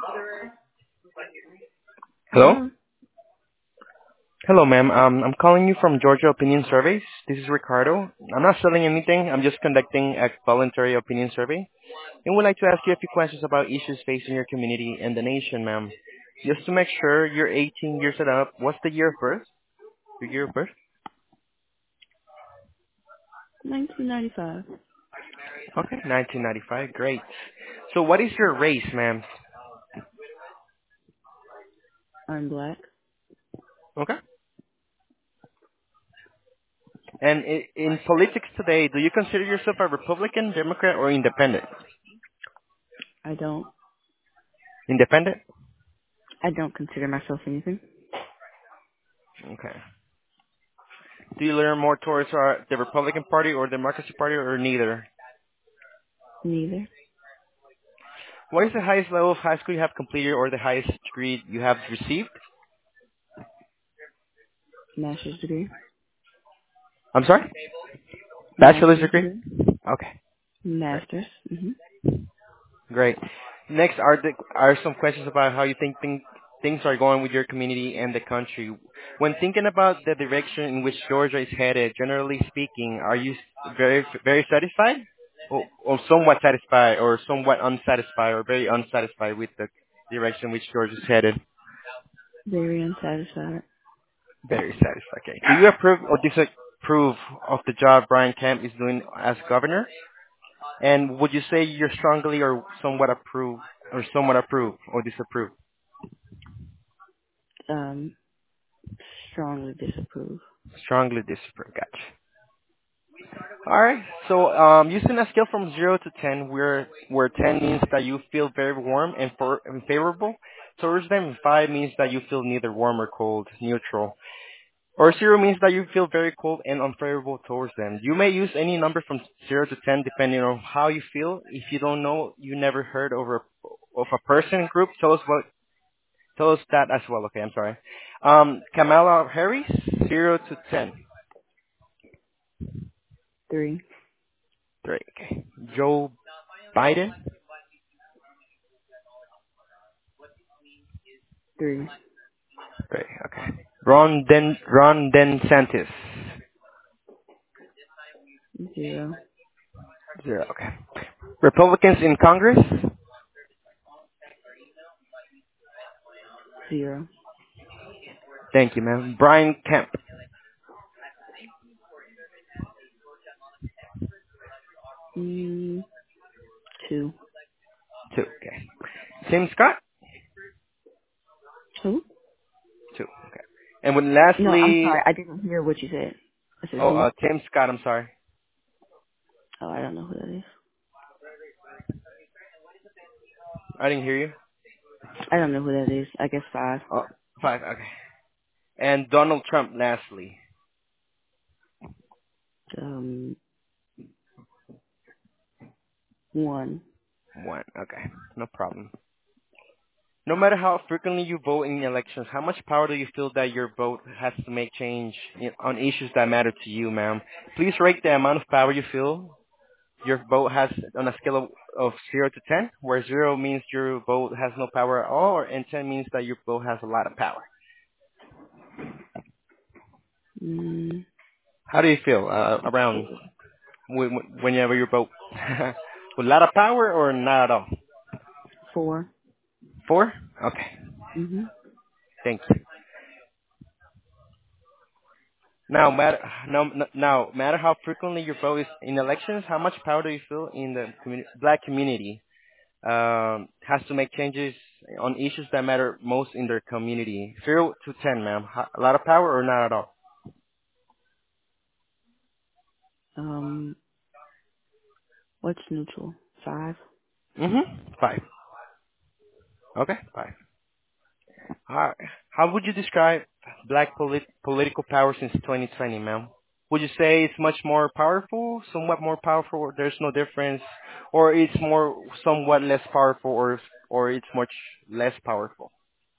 Hello? Hello. Hello, ma'am. I'm calling you from Georgia Opinion Surveys. This is Ricardo. I'm not selling anything. I'm just conducting a voluntary opinion survey. And would like to ask you a few questions about issues facing your community and the nation, ma'am. Just to make sure you're 18 years and up, what's the year of birth? Your year of birth? 1995. Okay, 1995. Great. So what is your race, ma'am? I'm black. Okay. And in politics today, do you consider yourself a Republican, Democrat, or independent? I don't. Independent? I don't consider myself anything. Okay. Do you lean more towards the Republican Party or the Democracy Party or neither? Neither. What is the highest level of high school you have completed or the highest degree you have received? Master's degree. I'm sorry? Bachelor's Master's degree? degree. Okay, great. Master's. Great. Next are some questions about how you think things are going with your community and the country. When thinking about the direction in which Georgia is headed, generally speaking, are you very satisfied? Or somewhat satisfied or somewhat unsatisfied or very unsatisfied with the direction in which Georgia is headed? Very unsatisfied. Very satisfied. Okay. Do you approve or disapprove of the job Brian Kemp is doing as governor? And would you say you're strongly or somewhat approve or disapprove? Um, Strongly disapprove. Strongly disapprove. Gotcha. All right. So, using a scale from 0 to 10, where 10 means that you feel very warm and favorable towards them, and 5 means that you feel neither warm or cold, neutral. Or 0 means that you feel very cold and unfavorable towards them. You may use any number from 0 to 10 depending on how you feel. If you don't know, you never heard of a person group, tell us that as well. Okay, I'm sorry. Kamala Harris, 0 to 10. 3. 3. Okay. Joe Biden, 3. 3. Okay. Ron DeSantis, 0. 0. Okay. Republicans in Congress, 0. thank you, ma'am. Brian Kemp, Mm, 2. 2. Okay. Tim Scott, Who? 2. Okay. And when No, I'm lastly, sorry. I didn't hear what you said. I said who? Tim Scott, I'm sorry. Oh, I don't know who that is. I didn't hear you. I don't know who that is. I guess 5. Oh, 5. Okay. And Donald Trump, lastly, Um, 1. 1. Okay. No problem. No matter how frequently you vote in elections, how much power do you feel that your vote has to make change on issues that matter to you, ma'am? Please rate the amount of power you feel your vote has on a scale of 0 to 10, where 0 means your vote has no power at all, and 10 means that your vote has a lot of power. Mm, How do you feel around 4. whenever you vote? With a lot of power or not at all? 4. 4? Okay. Mm-hmm. Thank you. Now, matter how frequently you vote is in elections, how much power do you feel in the black community has to make changes on issues that matter most in their community? 0 to 10, ma'am. A lot of power or not at all? Um, what's neutral? 5. Mm-hmm. 5. Okay, 5. How would you describe black political power since 2020, ma'am? Would you say it's much more powerful, somewhat more powerful, or there's no difference, or it's more somewhat less powerful, or it's much less powerful?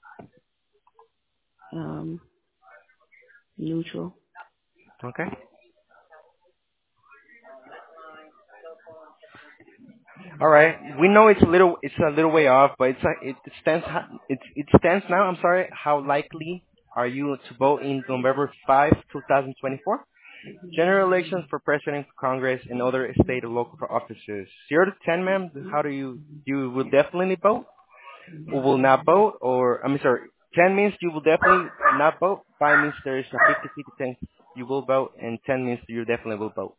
Um, Neutral. Okay. All right. We know it's a little way off, but it stands now. I'm sorry. How likely are you to vote in November 5, 2024? General elections for president, Congress, and other state and local offices. 0 to 10, ma'am. How do you will definitely vote, or will not vote, or I'm sorry. 10 means you will definitely not vote. 5 means there is a 50-50 chance you will vote, and 10 means you definitely will vote.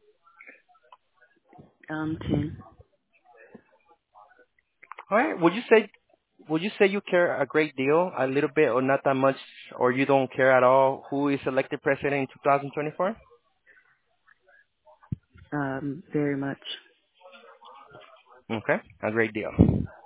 10. All right. Would you say you care a great deal, a little bit, or not that much, or you don't care at all who is elected president in 2024? Very much. Okay, a great deal.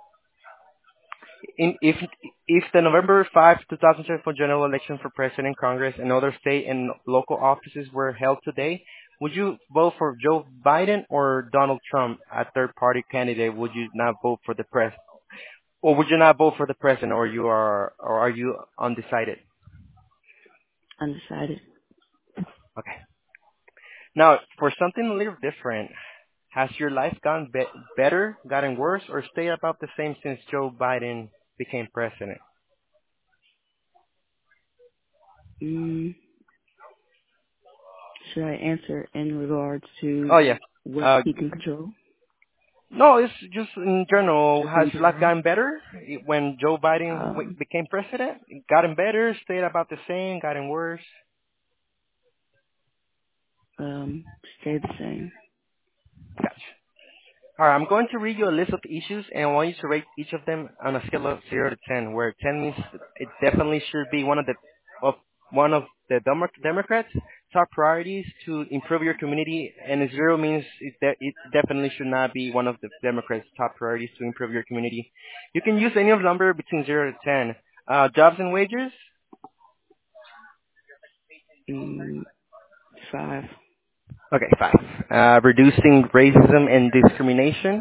If the November 5, 2024 general election for president, Congress, and other state and local offices were held today, would you vote for Joe Biden or Donald Trump, a third-party candidate? Would you not vote for the or would you not vote for the president, or are you undecided? Undecided. Okay. Now, for something a little different, has your life gotten better, gotten worse, or stayed about the same since Joe Biden became president? Mm, should I answer in regards to Oh yeah. what Uh, he can control? no, it's just in general. Just Has in your life general. gotten better when Joe Biden Um, became president? Gotten better, stayed about the same, gotten worse? stay the same. Gotcha. All right, I'm going to read you a list of issues, and I want you to rate each of them on a scale of 0 to 10, where 10 means it definitely should be of Democrats' top priorities to improve your community, and 0 means it definitely should not be one of the Democrats' top priorities to improve your community. You can use any of the number between 0 to 10. Jobs and wages. Mm, 5. Okay, 5. Reducing racism and discrimination.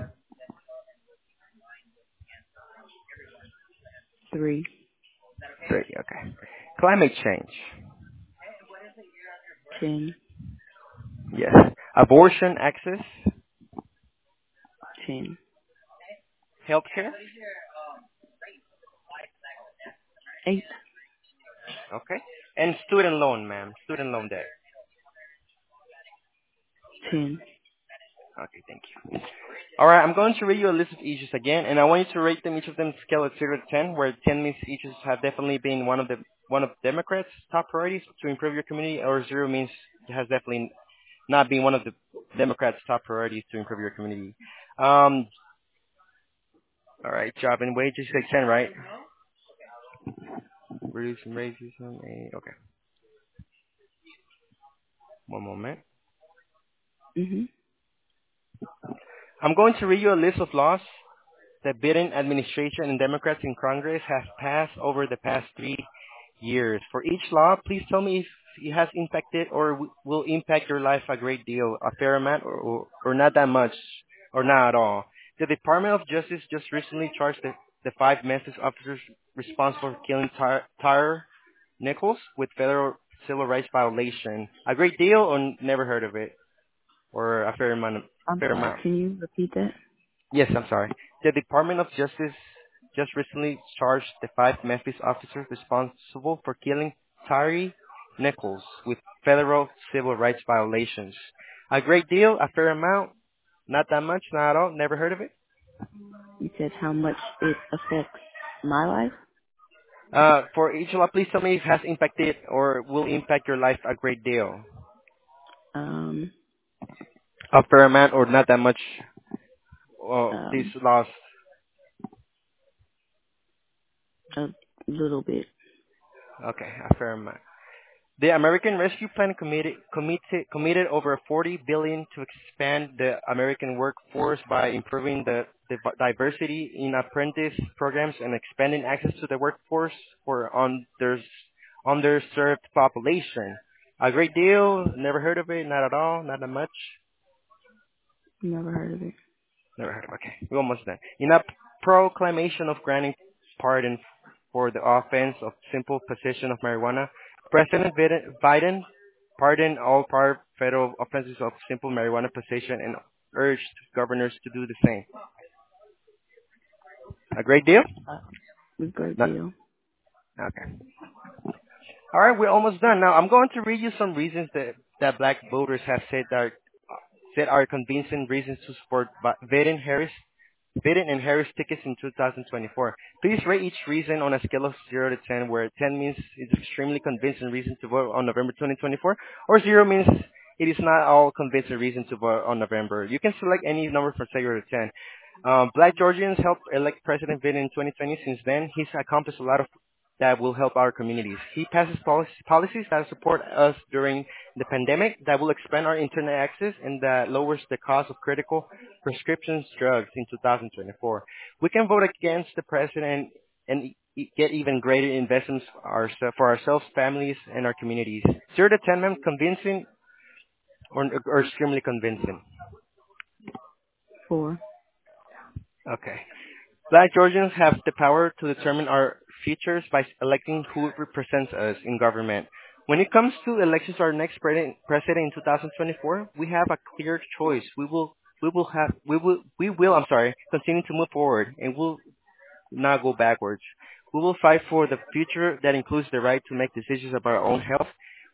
3. 3. Okay. Climate change. 10. Yes. Abortion access, 10. healthcare. 8. Okay. And student loan, ma'am. Student loan debt. 10. Okay, thank you. All right, I'm going to read you a list of issues again, and I want you to rate them each of them scale of 0 to 10, where 10 means issues have definitely been one of Democrats' top priorities to improve your community, or 0 means it has definitely not been one of the Democrats' top priorities to improve your community. Um, all right, job and wages, you say 10, right? Reducing racism. Okay, one moment. Mhm. I'm going to read you a list of laws the Biden administration and Democrats in Congress have passed over the past 3 years. For each law, please tell me if it has impacted or will impact your life a great deal, a fair amount, or not that much, or not at all. The Department of Justice just recently charged the 5 Memphis officers responsible for killing Tyre Nichols with federal civil rights violation. A great deal, or never heard of it, or a fair amount. I'm Fair sorry. amount. Can you repeat that? Yes, I'm sorry. The Department of Justice just recently charged the 5 Memphis officers responsible for killing Tyree Nichols with federal civil rights violations. A great deal, a fair amount, not that much, not at all, never heard of it. You said how much it affects my life. For each law, please tell me if it has impacted or will impact your life a great deal. Um, A fair amount or not that much, these um, laws. a little bit. Okay, a fair amount. The American Rescue Plan committed over 40 billion to expand the American workforce by improving the diversity in apprentice programs and expanding access to the workforce for underserved population. A great deal. Never heard of it. Not at all. Not that much. Never heard of it. Never heard of it. Okay, we're almost done. In a proclamation of granting pardon for the offense of simple possession of marijuana, President Biden pardoned all prior federal offenses of simple marijuana possession and urged governors to do the same. A great deal? Uh, a great No. deal. Okay. All right, we're almost done. Now, I'm going to read you some reasons that black voters have said are convincing reasons to support Biden and Harris tickets in 2024. Please rate each reason on a scale of 0 to 10, where 10 means it's extremely convincing reason to vote on November 2024, or 0 means it is not all convincing reason to vote on November. You can select any number from 0 to 10. Black Georgians helped elect President Biden in 2020. Since then, he's accomplished a lot of that will help our communities. He passes policies that support us during the pandemic, that will expand our internet access, and that lowers the cost of critical prescriptions drugs in 2024. We can vote against the president and get even greater investments for ourselves, families, and our communities. 0 to 10, ma'am, convincing or extremely convincing? 4. Okay. Black Georgians have the power to determine our futures by electing who represents us in government. When it comes to elections to our next president in 2024, we have a clear choice. I'm sorry, continue to move forward and we'll not go backwards. We will fight for the future that includes the right to make decisions about our own health,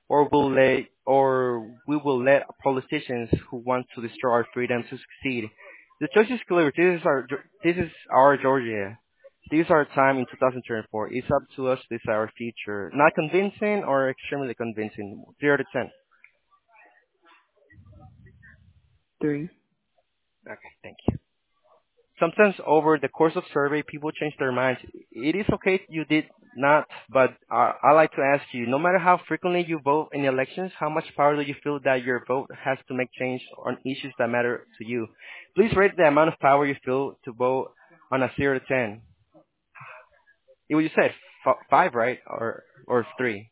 or we will let politicians who want to destroy our freedom to succeed. The choice is clear. This is our Georgia. This is our time in 2024. It's up to us to decide our future. Not convincing or extremely convincing. 0 to 10. 3. Okay, thank you. Sometimes over the course of survey, people change their minds. It is okay you did not, but I like to ask you, no matter how frequently you vote in elections, how much power do you feel that your vote has to make change on issues that matter to you? Please rate the amount of power you feel to vote on a 0 to 10. You said 5, right? Or 3?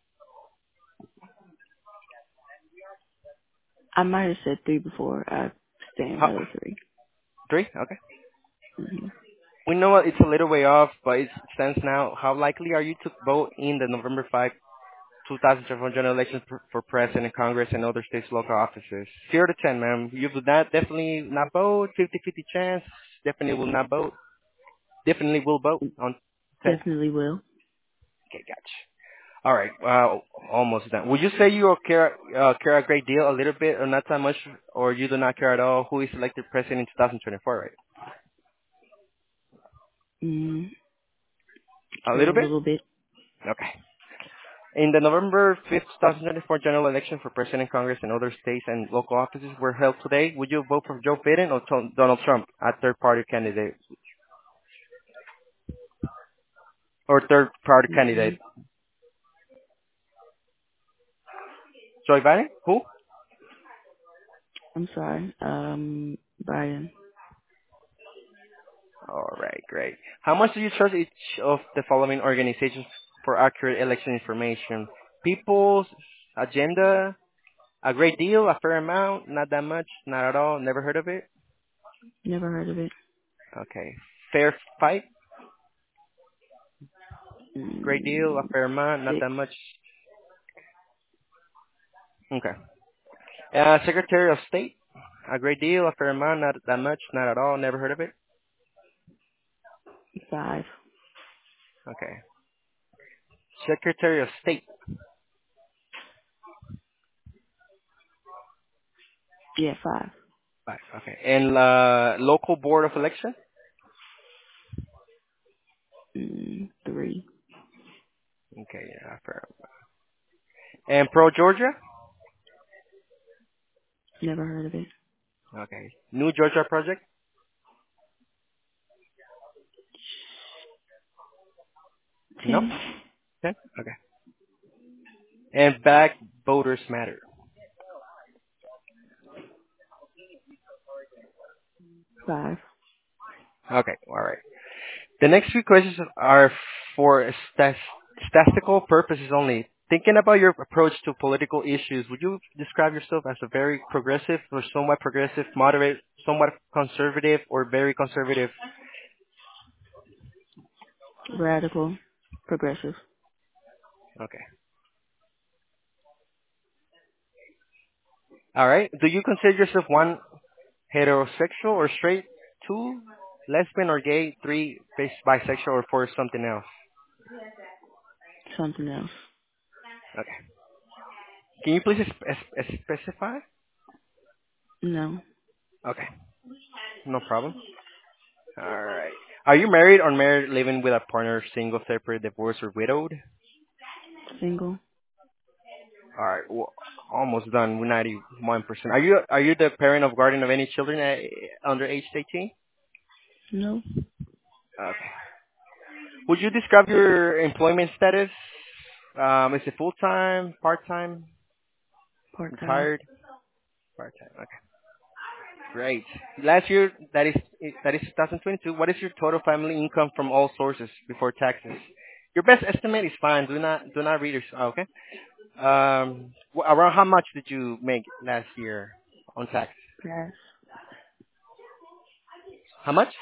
I might have said 3 before. I stand by How, the 3. 3? Okay. Mm-hmm. We know it's a little way off, but it stands now. How likely are you to vote in the November 5 2024 general election for president, Congress, and other states' local offices? 0 to 10, ma'am. You would not definitely not vote. 50-50 chance. Definitely will not vote. Definitely will vote on 10. Definitely will. Okay, gotcha. All right. Almost done. Would you say you care a great deal, a little bit, or not that much, or you do not care at all who is elected president in 2024, right? Mm, A care little a bit? little bit. Okay. In the November 5th, 2024 general election for President, Congress, and other states and local offices were held today, would you vote for Joe Biden or Donald Trump, a third-party candidate? Or third-party candidate? Mm, Joe Biden? Who? I'm sorry. Biden. All right, great. How much do you trust each of the following organizations for accurate election information? People's Agenda, a great deal, a fair amount, not that much, not at all, never heard of it? Never heard of it. Okay. Fair Fight, great deal, a Mm, fair amount, not 6. that much. Okay. Secretary of State, a great deal, a fair amount, not that much, not at all, never heard of it? 5. Okay. Secretary of State, Yeah, 5. 5. Okay. And local board of election? 3. Okay, yeah, fair. And Pro Georgia? Never heard of it. Okay. New Georgia Project? 10. No? 10? Okay. And Black Voters Matter? 5. Okay, all right. The next few questions are for statistical purposes only. Thinking about your approach to political issues, would you describe yourself as a very progressive or somewhat progressive, moderate, somewhat conservative, or very conservative? Radical. Progressive. Okay. All right. Do you consider yourself one heterosexual or straight? Two, lesbian or gay. 3, bisexual, or 4, something else. Something else. Okay. Can you please specify? No. Okay, no problem. All right. Are you married or married, living with a partner, single, separate, divorced, or widowed? Single. All right. Well, almost done. We're 91%. Are you the parent of guardian of any children under age 18? No. Okay. Would you describe your employment status? Is it full time, part time, Part time. retired? Part time. Okay. Great. Last year, that is 2022. What is your total family income from all sources before taxes? Your best estimate is fine. Do not read your. Okay. Around how much did you make last year on tax? Pass. How much?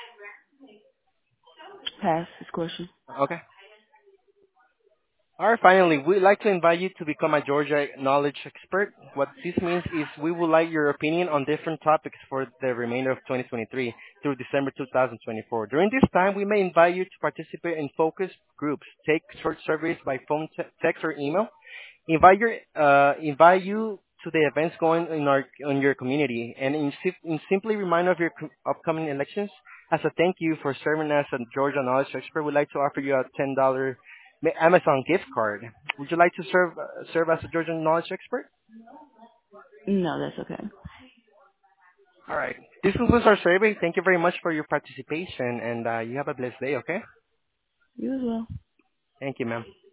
Pass this question. Okay. All right, finally, we'd like to invite you to become a Georgia knowledge expert. What this means is we would like your opinion on different topics for the remainder of 2023 through December 2024. During this time, we may invite you to participate in focus groups, take short surveys by phone, text, or email, invite you to the events going in your community, and simply remind of your upcoming elections. As a thank you for serving as a Georgia knowledge expert, we'd like to offer you a $10 Amazon gift card. Would you like to serve as a Georgia knowledge expert? No, that's okay. All right. This concludes our survey. Thank you very much for your participation, and you have a blessed day. Okay. You as well. Thank you, ma'am.